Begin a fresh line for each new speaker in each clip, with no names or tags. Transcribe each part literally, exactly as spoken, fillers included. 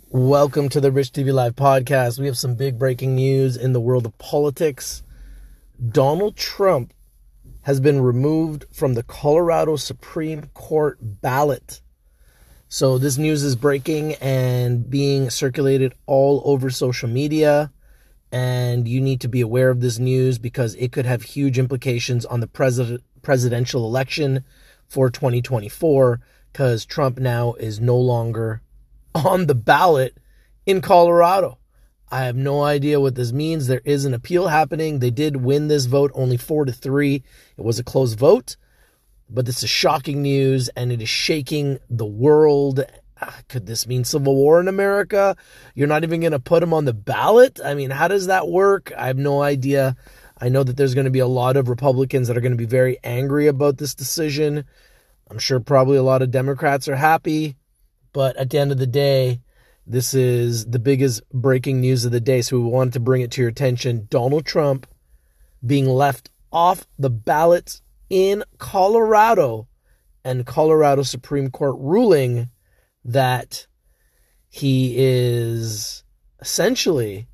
Welcome to the Rich T V Live podcast. We have some big breaking news in the world of politics. Donald Trump has been removed from the Colorado Supreme Court ballot. So this news is breaking and being circulated all over social media. And you need to be aware of this news because it could have huge implications on the president presidential election for twenty twenty-four, because Trump now is no longer on the ballot in Colorado. I have no idea what this means. There is an appeal happening. They did win this vote only four to three. It was a close vote, but this is shocking news and it is shaking the world. Could this mean civil war in America? You're not even going to put him on the ballot? I mean, how does that work? I have no idea. I know that there's going to be a lot of Republicans that are going to be very angry about this decision. I'm sure probably a lot of Democrats are happy. But at the end of the day, this is the biggest breaking news of the day. So we wanted to bring it to your attention. Donald Trump being left off the ballot in Colorado, and Colorado Supreme Court ruling that he is essentially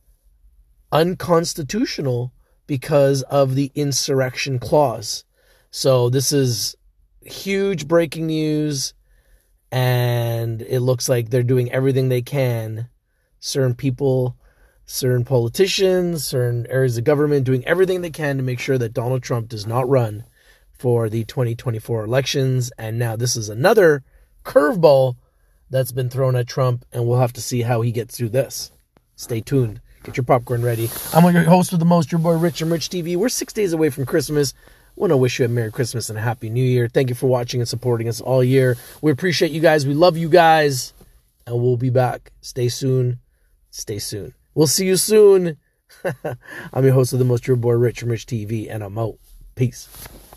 unconstitutional because of the insurrection clause. So this is huge breaking news. And it looks like they're doing everything they can. Certain people, certain politicians, certain areas of government doing everything they can to make sure that Donald Trump does not run for the twenty twenty-four elections. And now this is another curveball that's been thrown at Trump, and we'll have to see how he gets through this. Stay tuned. Get your popcorn ready. I'm your host with the most, your boy Rich and Rich T V. We're six days away from Christmas. I want to wish you a Merry Christmas and a Happy New Year. Thank you for watching and supporting us all year. We appreciate you guys. We love you guys. And we'll be back. Stay soon. Stay soon. We'll see you soon. I'm your host of the most, your boy Rich from Rich T V. And I'm out. Peace.